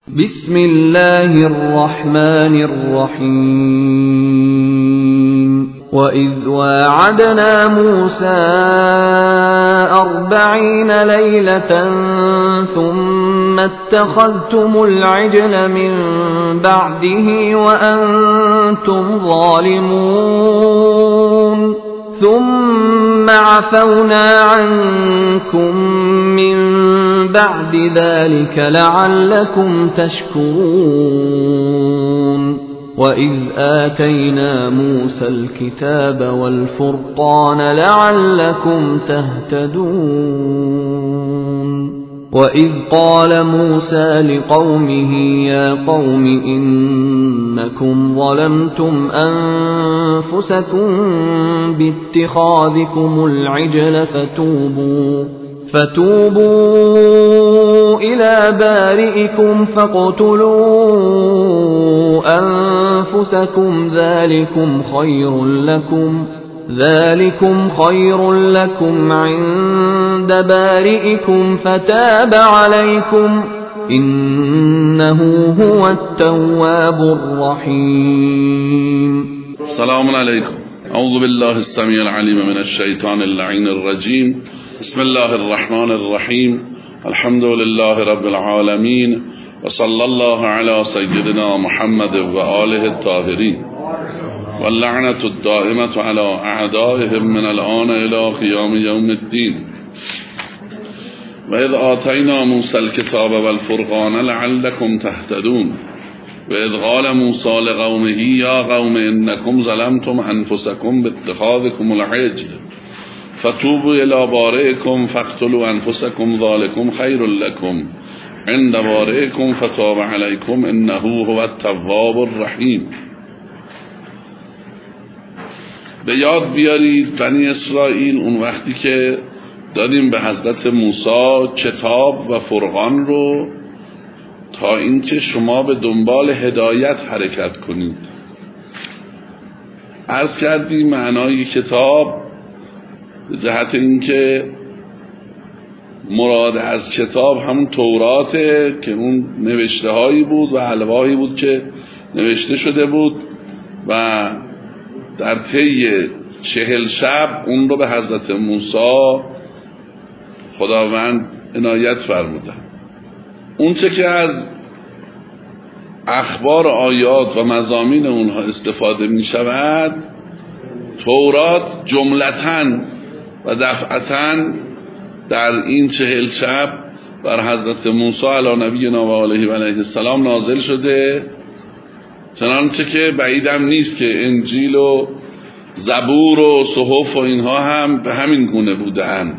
بسم الله الرحمن الرحيم وإذ واعدنا موسى 40 ليلة ثم اتخذتم العجل من بعده وأنتم ظالمون ثم عفونا عنكم من بعد ذلك لعلكم تشكرون وإذ آتينا موسى الكتاب والفرقان لعلكم تهتدون وإذ قال موسى لقومه يا قوم إنكم ظلمتم أنفسكم باتخاذكم العجل فتوبوا إلى بارئكم فاقتلوا أنفسكم ذلكم خير لكم عند بارئكم فتاب عليكم إنه هو التواب الرحيم. السلام عليكم. أعوذ بالله السميع العليم من الشيطان اللعين الرجيم. بسم الله الرحمن الرحيم. الحمد لله رب العالمين وصلى الله على سيدنا محمد وآله الطاهرين واللعنة الدائمة على أعدائهم من الآن إلى قيام يوم الدين. وإذ آتينا موسى الكتاب والفرقان لعلكم تهتدون وإذ قال موسى لقومه يا قوم إنكم ظلمتم أنفسكم باتخاذكم العجل فتوبوا إلى بارئكم فاقتلوا أنفسكم ذلكم خير لكم عند بارئكم فتاب عليكم إنه هو التواب الرحیم. به یاد بیارید بنی اسرائیل اون وقتی که دادیم به حضرت موسی کتاب و فرقان رو تا اینکه شما به دنبال هدایت حرکت کنید. عرض کردیم معنای کتاب به جهت اینکه مراد از کتاب همون توراته که اون نوشته هایی بود و الواحی بود که نوشته شده بود و در طی 40 شب اون رو به حضرت موسی خداوند عنایت فرمودن. اون چه که از اخبار آیات و مضامین اونها استفاده می شود، تورات جملتاً و دفعتاً در این 40 شب بر حضرت موسی علی نبینا و آله و علیه السلام نازل شده، چنانچه که بعیدم نیست که انجیل و زبور و صحف و اینها هم به همین گونه بودند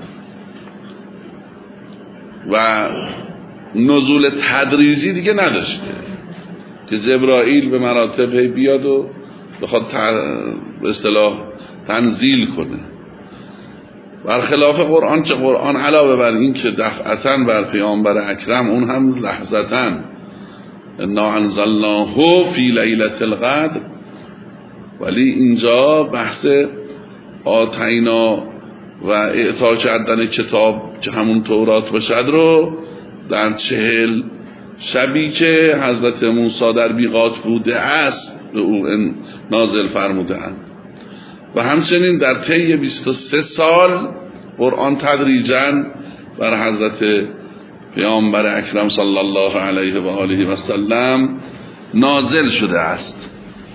و نزول تدریجی دیگه نداشته که جبرائیل به مراتب بیاد و بخواد به اصطلاح تنزیل کنه. برخلاف قرآن، چه قرآن علاوه بر این که دفعتاً بر پیامبر اکرم، اون هم لحظتاً انا انزلناه فی لیلة القدر، ولی اینجا بحث آتینا و اعطا کردن کتاب که همون تورات باشد رو در 40 شبی که حضرت موسی در میقات بوده است به او نازل فرمودند و همچنین در طی 23 سال قرآن تدریجاً بر حضرت پیامبر اکرم صلی الله علیه و آله و سلم نازل شده است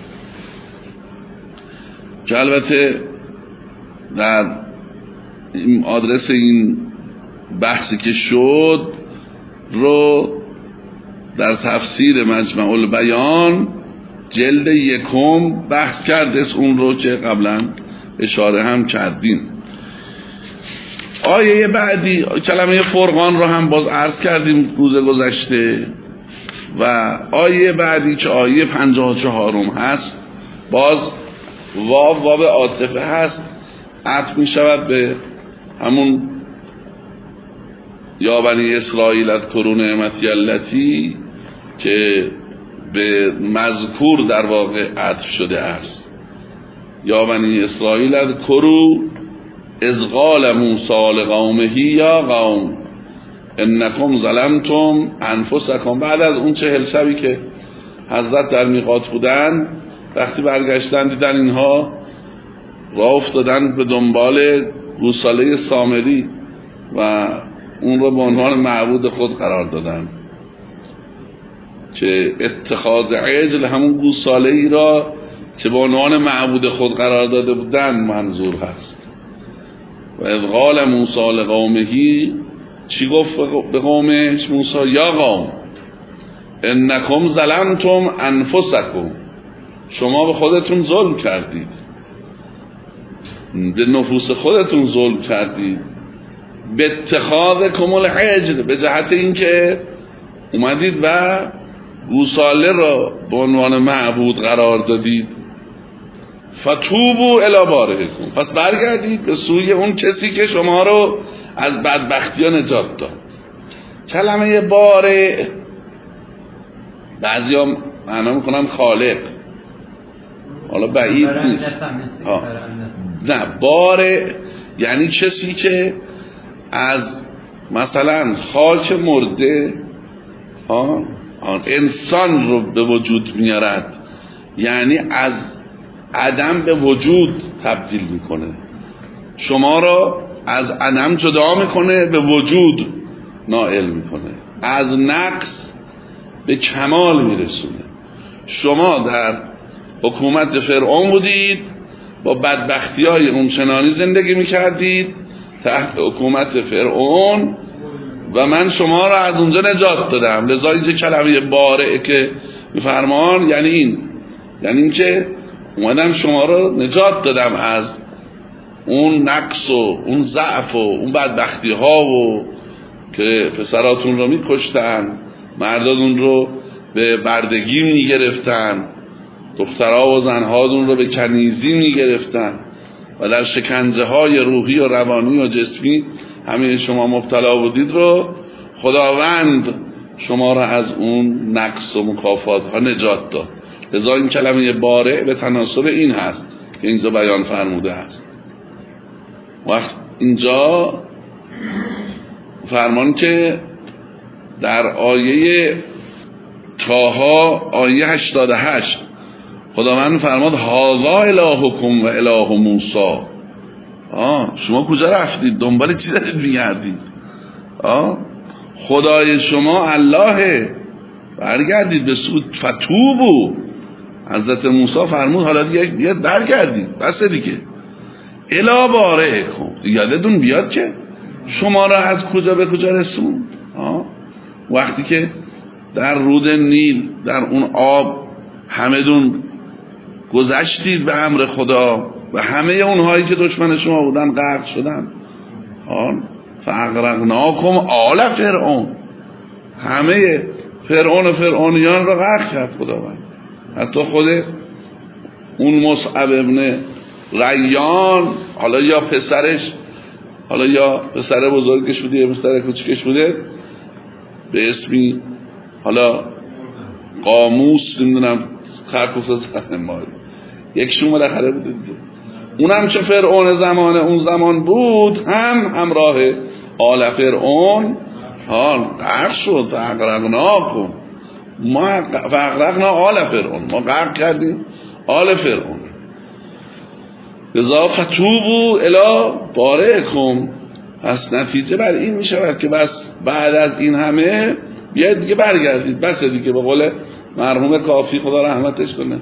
که البته در آدرس این بحثی که شد رو در تفسیر مجمع البیان جلد 1 بحث کرده، اون رو که قبلا اشاره هم کردیم. آیه بعدی کلمه فرقان رو هم باز عرض کردیم روز گذشته و آیه بعدی که آیه 54 هست باز واو عاطفه هست، عطف می شود به همون یا بنی اسرائیل اذکروا نعمتی التی که به مذکور در واقع عطف شده است. یا بنی اسرائیل اذکروا اذ قال موسی لقومه یا قوم انکم ظلمتم انفسکم. بعد از اون 40 شبی که حضرت در میقات بودن، وقتی برگشتن دیدن اینها راه افتادن به دنبال گوساله سامری و اون رو به عنوان معبود خود قرار دادن، که اتخاذ عجل همون گوساله ای را که به عنوان معبود خود قرار داده بودن منظور هست. و اذ قال موسی لقومه، چی گفت به قومش موسی؟ یا قوم انکم ظلمتم انفسکم، شما به خودتون ظلم کردید، به نفوس خودتون ظلم کردید، به اتخاذکم العجل، به جهت اینکه اومدید و گوساله را به عنوان معبود قرار دادید. فتوبوا الی بارئکم، پس برگردید به سوی اون کسی که شما رو از بدبختی ها نجات داد. کلمه بارئ بعضی ها معنا میکنن خالق، حالا بعید نیست. نه، بارئ یعنی کسی که از مثلا خاک مرده انسان رو به وجود میارد، یعنی از عدم به وجود تبدیل میکنه، شما را از عدم جدا میکنه به وجود نائل میکنه، از نقص به کمال میرسونه. شما در حکومت فرعون بودید، با بدبختی های اونچنانی زندگی میکردید تحت حکومت فرعون و من شما را از اونجا نجات دادم. لذا اینجا کلمه بارئ که میفرمان یعنی این، یعنی این که اومدم شما را نجات دادم از اون نقص و اون ضعف و اون بدبختی ها و که پسراتون رو میکشتن، مرداتون رو به بردگی میگرفتن، دخترها و زنهاتون رو به کنیزی میگرفتن و در شکنجه های روحی و روانی و جسمی همین شما مبتلا بودید رو خداوند شما را از اون نقص و مکافات ها نجات داد. لذا این کلمه بارئ به تناسب این هست که اینجا بیان فرموده است. وقت اینجا فرمان که در آیه طه آیه 88 خداوند فرماد هذا الهکم و اله موسی. شما کجا رفتید؟ دنبال چی دارید میگردید؟ خدای شما الله، برگردید به سود. فتوبوا، حضرت موسی فرمود حالا دیگه بیاد برگردید، بس دیگه. الی بارئکم، یادتون بیاد که شما را از کجا به کجا رسوند. وقتی که در رود نیل در اون آب همه‌دون گذشتید به امر خدا و همه اونهایی که دشمن شما بودن غرق شدن. فاغرقناکم آل فرعون، همه فرعون و فرعونیان را غرق کرد خداوند. حتی خود اون مصعب ابن ریان، حالا یا پسرش، حالا یا پسر بزرگش بوده یا پسر کوچکش بوده، به اسمی حالا قاموس نمیدونم خرکوفت مایی یکشون بالاخره بوده دیگه، اونم که فرعون زمان اون زمان بود هم همراه آل فرعون غرق شد. فاغرقناکم، ما فاغرقنا آل فرعون، ما غرق کردیم آل فرعون. لذا فتوبوا الی بارئکم، پس نتیجه بر این می شود که بس بعد از این همه بیاید دیگه برگردید، بس دیگه. به قول مرحوم کافی خدا رحمتش کنه،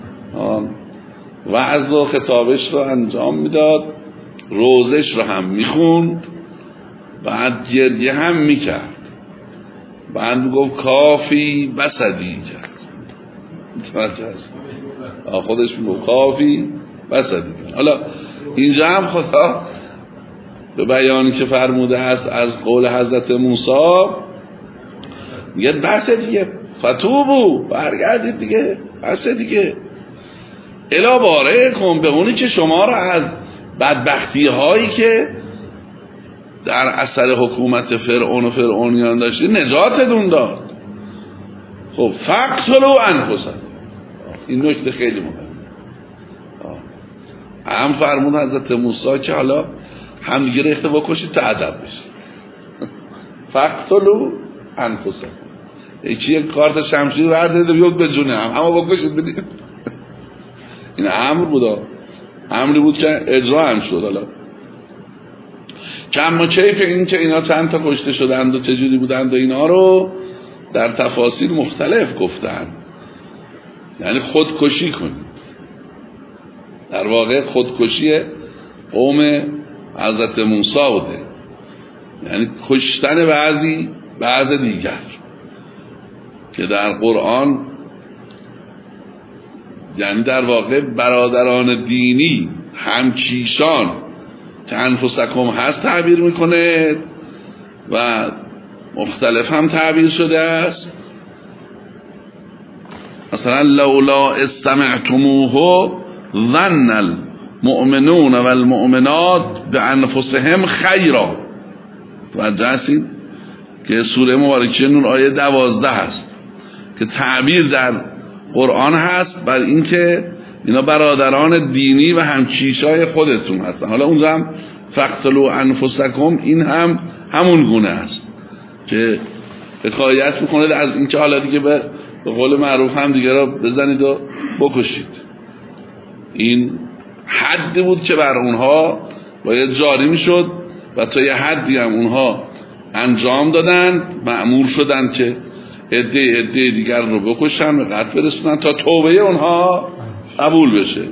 وعظ و خطابش رو انجام میداد، روزش رو هم میخوند، بعد گریه هم میکرد، بعد میگفت کافی بس دیگه. خودش میگفت کافی بس دیگه. حالا اینجا هم خدا به بیانی که فرموده است از قول حضرت موسی میگه بس دیگه، فتوبوا، برگردید دیگه، بس دیگه. الی بارئکم، به اونی که شما را از بدبختی هایی که در اثر حکومت فرعون و فرعونیان داشتید نجاتتون داد. خب فقتلوا انفسکم، این نکته خیلی مهمه. هم فرمود حضرت موسی که حالا هم دیگه ریخته بکشید تا ادب بشید. فقتلوا انفسکم. یکی یک کارت شمشیر بردارید بیاد به جون هم اما بکشید بدید. این امر بود، امری بود که اجرا هم شد. حالا کم و کیف این که اینا چند تا کشته شدند و چجوری بودند و اینا رو در تفاصیل مختلف گفتن. یعنی خودکشی کنید، در واقع خودکشی قوم حضرت موسی بوده، یعنی کشتن بعض دیگر که در قرآن یعنی در واقع برادران دینی همکیشان که انفسکم هست تعبیر میکنه و مختلف هم تعبیر شده است. مثلا لولا استمعتموه ظن المؤمنون والمؤمنات بانفسهم خیرا. توجه هستید که سوره مبارکه نور آیه 12 هست که تعبیر در قرآن هست بر اینکه اینا برادران دینی و همکیشای خودتون هستن. حالا اونجا هم فقتلوا انفسکم، این هم همون گونه است که حکایت میکنه از اینکه حالا دیگه به قول معروف هم دیگه را بزنید و بکشید. این حدی بود که بر اونها باید جاری میشد و تا یه حدی هم اونها انجام دادند، مأمور شدند که عده دیگر رو بکشن و قتل برسونن تا توبه اونها قبول بشه،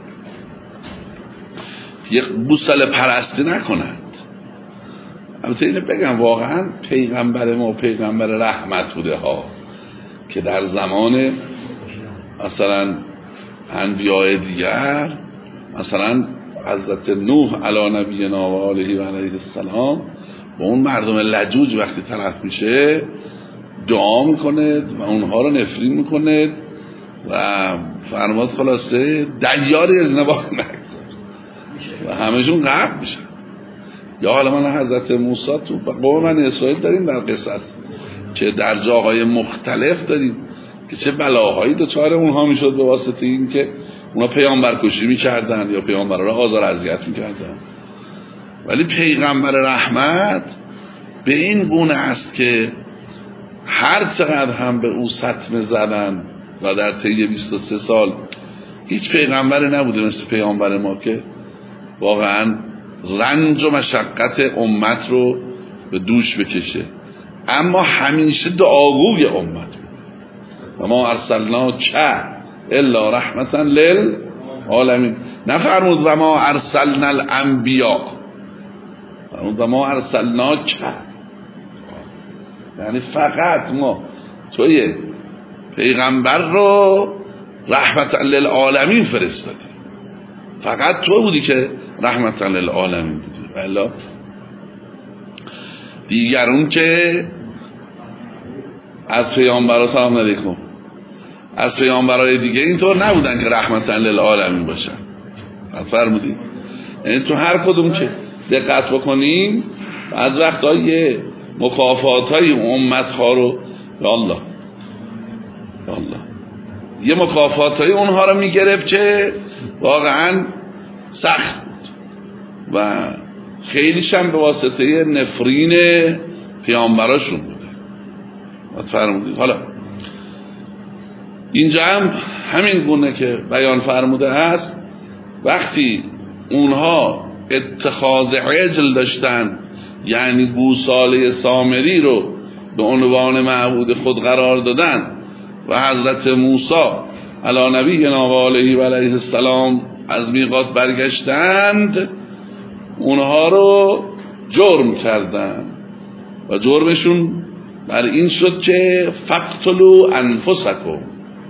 یک بوسله پرستی نکنند. البته اینو بگم واقعا پیغمبر ما پیغمبر رحمت بوده ها که در زمان مثلا انبیاء دیگر، مثلا حضرت نوح علی نبینا و آله و علیه السلام با اون مردم لجوج وقتی طرف میشه دعا میکنه و اونها رو نفرین میکنه و فرماد خلاصه دیاری از نباه نگذار و همشون غرق میشن. یا حالا من حضرت موسی تو قوم من اسرائیل داریم در قصص که در جاهای مختلف داریم که چه بلاهایی دچار اونها میشد به واسطه این که اونا پیامبر کشی میکردن یا پیامبر را آزار اذیت میکردن. ولی پیغمبر رحمت به این گونه است که هر چقدر هم به او ستم زدن و در طی 23 سال هیچ پیغمبری نبوده مثل پیامبر ما که واقعا رنج و مشقت امت رو به دوش بکشه، اما همیشه دعاگوی امت بود. و ما ارسلناک الا رحمتا للعالمین. نفرمود و ما ارسلنا الانبیاء، فرمود و ما ارسلناک، یعنی فقط ما توی پیغمبر رو رحمتا للعالمین فرستادیم، فقط تو بودی که رحمتا للعالمین بودی. والا دیگرون که از پیامبرا سلام علیکم از پیامبرای دیگه اینطور نبودن که رحمتا للعالمین باشن. فرمودید یعنی تو هر کدوم که دقت بکنیم از وقتا یه مکافاتای امت‌ها رو یا الله یه مکافاتای اونها رو میگرفت که واقعا سخت بود و خیلیش هم به واسطه نفرین پیامبراشون بوده. فرمودید حالا اینجا هم همین گونه که بیان فرموده است، وقتی اونها اتخاذ عجل داشتن یعنی گوساله سامری رو به عنوان معبود خود قرار دادن و حضرت موسی علی نبینا و آله و علیه السلام از میقات برگشتند، اونها رو جرم کردن و جرمشون بر این شد که فقتلوا انفسکم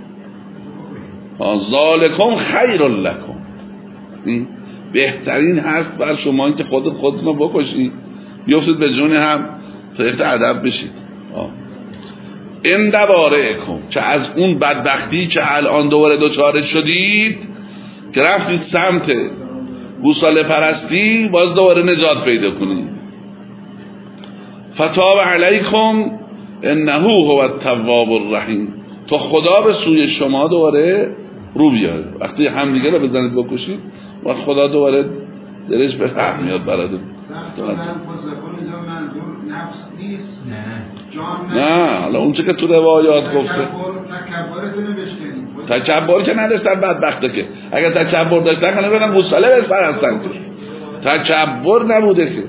ذالکم خیر لکم. این بهترین هست بر شما که خودتون رو بکشید، بیافتید به جون هم تا یه ادب بشید. این دواره‌کم که از اون بدبختی که الان دوباره دوچار شدید که رفتید سمت گوساله پرستی، باز دوباره نجات پیدا کنید. فتاب علیکم انه هو التواب الرحیم. تا خدا به سوی شما دوباره رو بیاره. وقتی همدیگه رو بزنید بکشید و خدا دوباره درش به رحم میاد براتون. منظور نفس نیست، نه حالا اون چه که تو روایات گفته تکبرتونو بشکنید. تکبر که نداشتن بدبخته که اگر تکبر داشتن کنه بدن گساله بسپرستن. تکبر نبوده که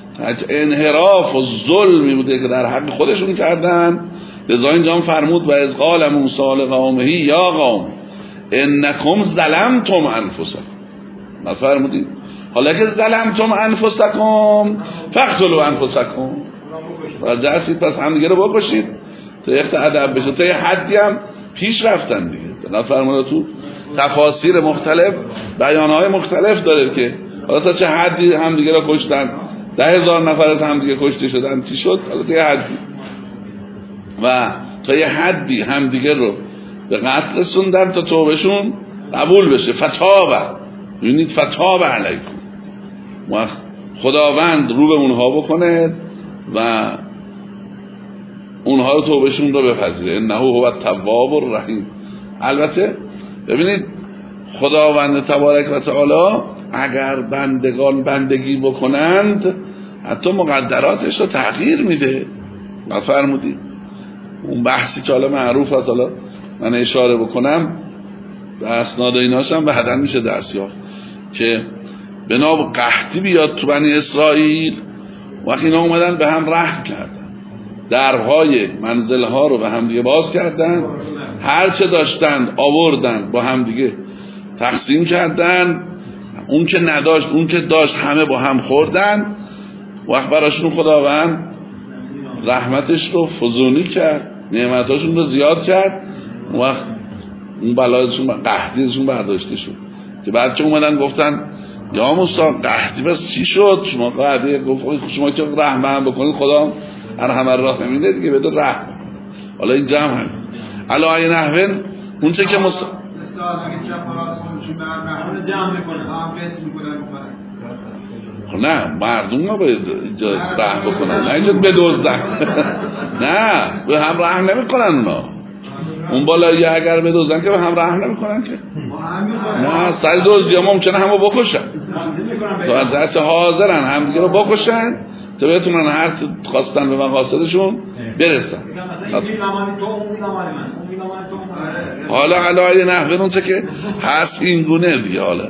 انحراف و ظلمی بوده که در حق خودشون کردن. لذا اینجا فرمود و از قال موسی لقومه یا قوم انکم ظلمتم انفسکم. ما فرمودیم حالا که ظلمتم انفسکم فاقتلوا انفسکم، راجعید پس هم دیگه رو بکشید تا یک ادب بشه. تا یه حدی هم پیش رفتن دیگه. ما فرموده تو تفاسیر مختلف بیانهای مختلف داره که حالا تا چه حدی هم دیگه رو کشتن. 10,000 نفر از هم دیگه کشته شدن. چی شد؟ حالا تا یه حدی و تا یه حدی هم دیگه رو به قتل رسوندن تا توبهشون قبول بشه. فتابه، ببینید فتابه علیکم، و خداوند رو به اونها بکنه و اونها رو توبهشون رو بپذیره. انه هو التواب الرحیم. البته ببینید خداوند تبارک و تعالی اگر بندگان بندگی بکنند حتی مقدراتش رو تغییر میده. ما فرمودیم اون بحثی که حالا معروف است، حالا من اشاره بکنم به اسناد ایناش هم بعداً میشه دست یافت که بنا به قحطی بیاد تو بنی اسرائیل. وقتی اینا اومدن به هم رحم کردن، درهای منزلها رو به هم دیگه باز کردن، هر چه داشتند آوردن با هم دیگه تقسیم کردن، اون که نداشت اون که داشت همه با هم خوردن. وقت براشون خداوند رحمتش رو فزونی کرد، نعمتاشون رو زیاد کرد. وقت اون بلایشون قحطیشون برداشته شد که بعد که اومدن گفتن یا موسی قحطی بس چی شد؟ شما قحطی گفت شما که رحم هم بکنید خدا ارحم الراحمین دیگه بده رحم. حالا این جمع هم علی نحو اون چه که استاد اگه چپ راست خودشون به هم رحم جمع میکنن هم قسم میکنن خب نه مردم ما به رحم بکنن، نه اینجا بدزدن. نه به هم رحم نمیکنن اونا. اون بالایی اگر بدزدن که به هم رحم نمیکنن که نه سر دزدی ها ممکنه همو بکشن تو از دست حاضرن هم دیگه رو بکشن تا بتونن هر خواستن به مقاصدشون برسن. حالا علایه نحوه اون چه که هست این گونه دیگه. حالا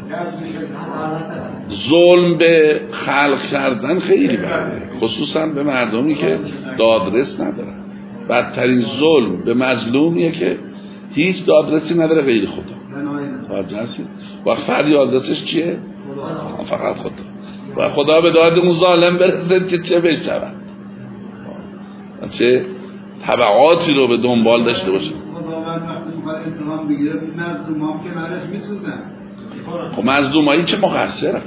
ظلم به خلق کردن خیلی بده، خصوصا به مردمی که دادرس ندارن. بدترین ظلم به مظلومیه که هیچ دادرسی نداره غیر خدا. دادرسی و فریادرسش کیه؟ فقط خدا. و خدا به داد اون ظالم برسد که چه بشود و چه تبعاتی رو به دنبال داشته باشه. خداوند وقتی میخواد انتقام بگیره مظلوم هم که نرش میسوزن. خب مظلومایی که مقصرن.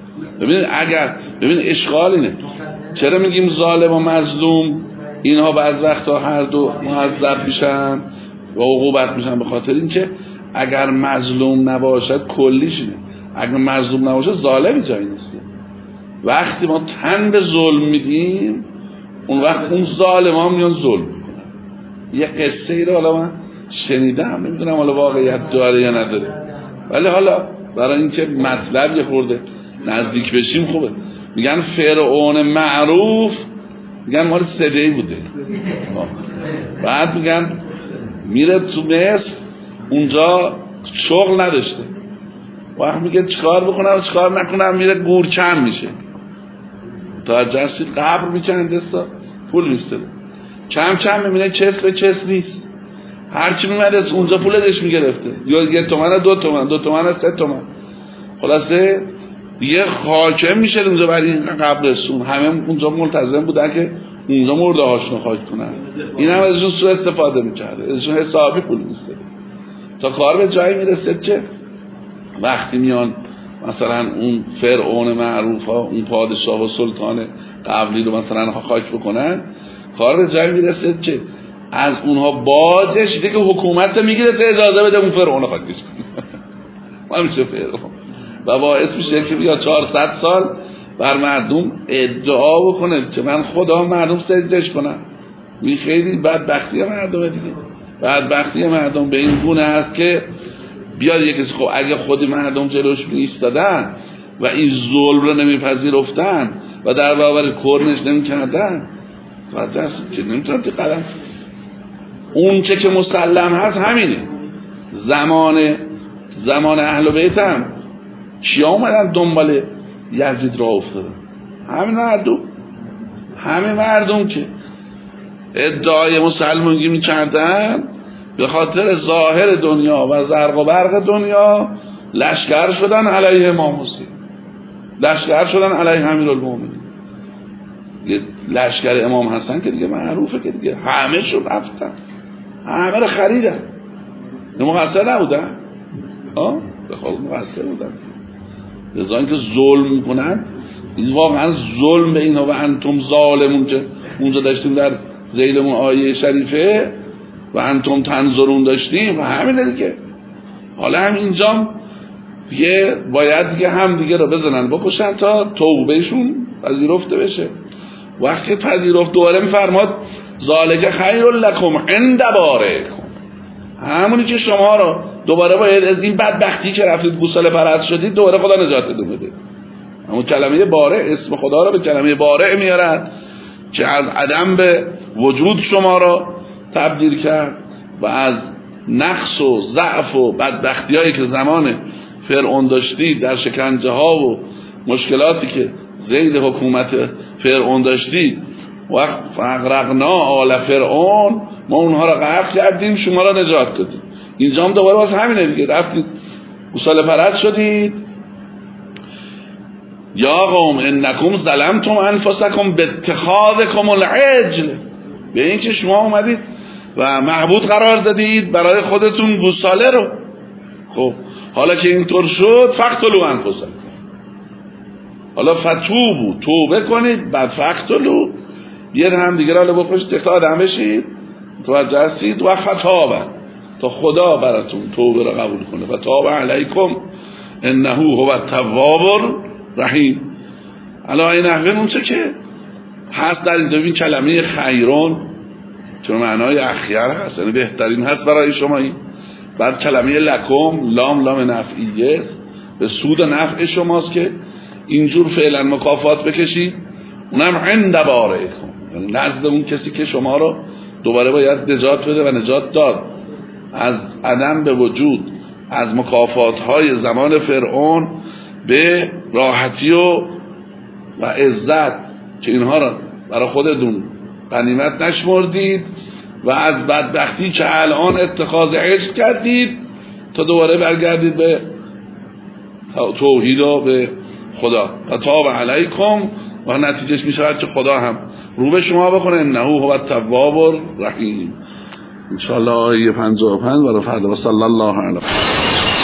ببین اشکال اینه چرا میگیم ظالم و مظلوم اینها بعض وقتا هر دو معذب میشن و عقوبت میشن؟ به خاطر اینکه اگر مظلوم نباشد کلیش اینه، اگر مظلوم نباشه ظالمی جایی نیست. وقتی ما تن به ظلم میدیم اون وقت اون ظالم ها میان ظلم میکنن. یه قصه ای رو حالا من شنیدم، نمیدونم حالا واقعیت داره یا نداره، ولی حالا برای اینکه مطلب یه خورده نزدیک بشیم خوبه. میگن فرعون معروف میگن مال سدهی بوده. بعد میگن میره تو مصر اونجا شغل نداشته، وقت میگه چیکار بکنم چیکار نکنم، میره گورچن میشه تا جسید قبر میکنه دستا پول میسته. کم کم میبینه چس به چس نیست، هرچی میمده اونجا پول ازش میگرفته، یا 1 تومن 2 تومن 2 تومن 3 تومن. خلاصه دیگه خاکم میشه اونجا برای این قبرستون. همه اونجا ملتزم بودن که اونجا مرده هاشون خاک کنن، این هم ازشون سوء استفاده میکرده، ازشون حسابی پول میسته تا کار به جایی میرسه که وقتی میان مثلا اون فرعون معروف ها اون پادشاه و سلطان قبلی رو مثلا خاک بکنن، کار به جایی میرسه که از اونها باجش دیگه حکومت میگیره تا اجازه بده اون فرعون خاک بشه. ما میشه فرعون و باعث میشه که بیا 400 سال بر مردم ادعا بکنه که من خدا، مردم سجدهش کنن. این خیلی بدبختی مردمه دیگه. بدبختی مردم به این گونه هست که بیاد یکی خب اگه خود مردم جلوش ایستادن و این ظلم رو نمیپذیرفتن و در برابر کرنش نمیکردن، توجه هست که نمیتونم که قدم اون چه که مسلم هست همینه. زمان اهل بیت هم چیا اومدن دنبال یزید را افتادن؟ همین مردم که ادعای مسلمانگی میکردن به خاطر ظاهر دنیا و زرق و برق دنیا لشکر شدن علیه امام حسین، لشکر شدن علیه امیرالمومنین. لشکر امام حسن که دیگه معروفه که دیگه همه شون رفتن، همه رو خریدن. مقصر نبودن؟ به خود مقصر بودن. لذا اینکه ظلم میکنن، این واقعا ظلم به اینا و انتم ظالمون که اونجا داشتیم در ذیلمون آیه شریفه و انتم تنظرون داشتیم و همینه دیگه. حالا هم اینجا دیگه باید دیگه هم دیگه رو بزنن بکشن تا توبهشون پذیرفته بشه. وقتی پذیرفت دوباره میفرماد ذالک خیر لکم عند بارئکم، همونی که شما رو دوباره باید از این بدبختی که رفتید گوساله پرست شدید دوباره خدا نجاتتون بده. همون کلمه بارئ، اسم خدا رو به کلمه بارئ میارن که از عدم به وجود شما رو تبدیل کرد و از نقص و ضعف و بدبختی هایی که زمان فرعون داشتید در شکنجه ها و مشکلاتی که ذیل حکومت فرعون داشتید و فاغرقنا آل فرعون، ما اونها رو غرق کردیم شما رو نجات دادیم. اینجا هم دوباره باز همینه دیگه، رفتید گوساله پرست شدید. یا قوم انکم ظلمتم انفسکم باتخاذکم العجل، به این که شما اومدید و معبود قرار دادید برای خودتون گوساله رو. خب حالا که اینطور شد فقتلوا انفسکم، حالا فتوبوا، توبه کنید، بعد فقتلوا، یه هم دیگه رو بکشید تا آدم بشید. توجه هستید؟ و فتابه، تا خدا براتون توبه رو قبول کنه. و تاب علیکم انه هو التواب الرحیم. علا این نحوه اون چه که هست در این کلمه خیرون که معنای اخیر هست، یعنی بهترین هست برای شما. این بعد کلمه لکم، لام نفعیه است، به سود و نفع شماست که اینجور فعلا مکافات بکشید. اونم عند بارئکم، یعنی نزد اون کسی که شما رو دوباره باید نجات بده و نجات داد از عدم به وجود، از مکافات های زمان فرعون به راحتی و عزت که اینها را برای خودتون غنیمت نشمردید و از بدبختی که الان اتخاذ عجل کردید تا دوباره برگردید به توحید و به خدا. و تاب علیکم، و نتیجهش میشود که خدا هم رو به شما بکنه انه هو التواب الرحیم. انشاءالله آیه 55 برای فردا. و صلی الله علیه